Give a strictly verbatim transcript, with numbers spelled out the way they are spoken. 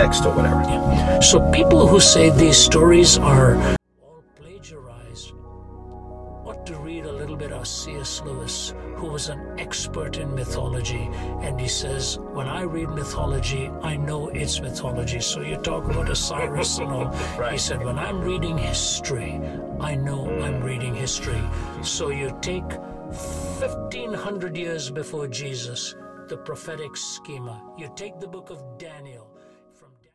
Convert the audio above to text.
text or whatever. Yeah. So people who say these stories are all plagiarized ought to read a little bit of C S Lewis, who was an expert in mythology, and he says, when I read mythology, I know it's mythology. So you talk about Osiris and all. Right. He said, when I'm reading history, I know I'm reading history. So you take fifteen hundred years before Jesus, the prophetic schema. You take the book of Daniel.